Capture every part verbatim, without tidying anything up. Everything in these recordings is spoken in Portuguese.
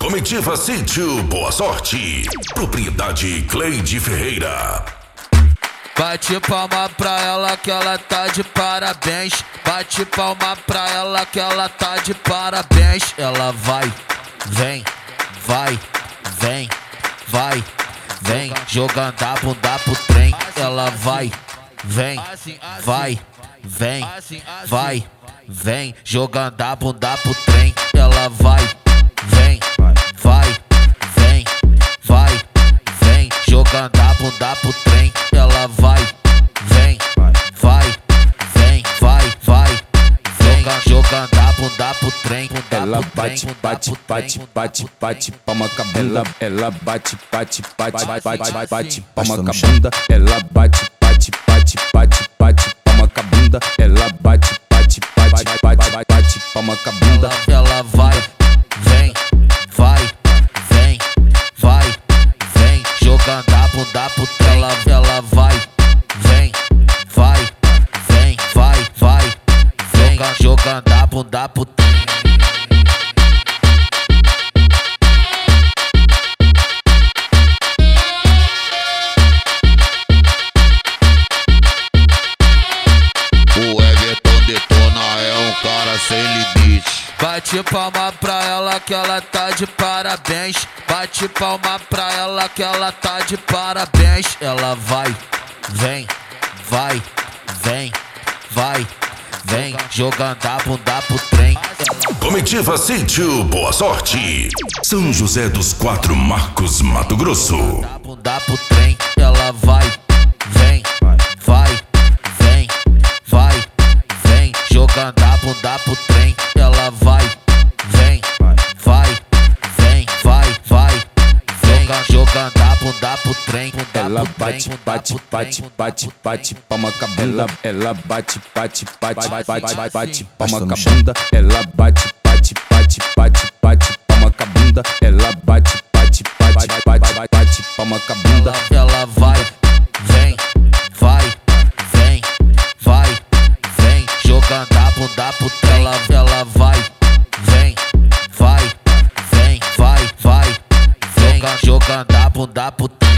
Comitiva Sítio Boa Sorte. Propriedade Cleide Ferreira. Bate palma pra ela que ela tá de parabéns. Bate palma pra ela que ela tá de parabéns. Ela vai, vem, vai, vem, vai, vem, jogando a bunda pro trem. Ela vai, vem, vai, vem, vai, vem, jogando a bunda pro trem. Ela vai, vem, vai, vem, vai, vem, jogando a bunda pro trem. Ela vai, vem, vai, vem, vai, vai, vem, jogando a bunda pro trem. Ela bate, bate, bate, bate, bate, palma com a bunda. Ela bate, bate, bate, bate, bate, palma com a bunda. Ela bate, bate, bate, bate, bate, palma com a bunda. Ela bate, bate, bate, bate, bate, palma com a bunda. Ela vai, vem, vai, vem, vai, vem, jogando a bunda pro trem. Ela, ela vai, vem, vai, vem, vai, vai, vem, jogando a bunda pro trem. O Everton Detona é um cara sem limite. Bate palma pra ela que ela tá de parabéns. Bate palma pra ela que ela tá de parabéns. Ela vai, vem, vai, vem, vai, vem, jogando a bunda pro trem. Comitiva Sítio Boa Sorte. São José dos Quatro Marcos, Mato Grosso. A bunda pro trem. Ela vai, vem, vai, vem, vai, vem, jogando a bunda pro trem. Ela vai, vem, vai, vem, vai, vai, vem, jogando a bunda pro trem. Ela bate, bate, bate, bate, bate, palma com a bunda. Ela bate, bate, bate, bate, bate, palma com a bunda. Ela bate, bate, bate, bate, bate, palma com a bunda. Ela bate, bate, bate, bate, bate, palma com a bunda. Ela vai, vem, vai, vem, vai, vem, jogando a bunda pro trem. Ela, ela vai, vem, vai, vem, vai, vai, vem, jogando a bunda pro trem.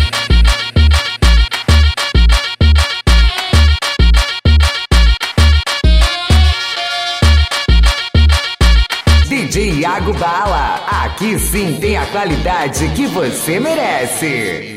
D J Iago Bala, aqui sim tem a qualidade que você merece.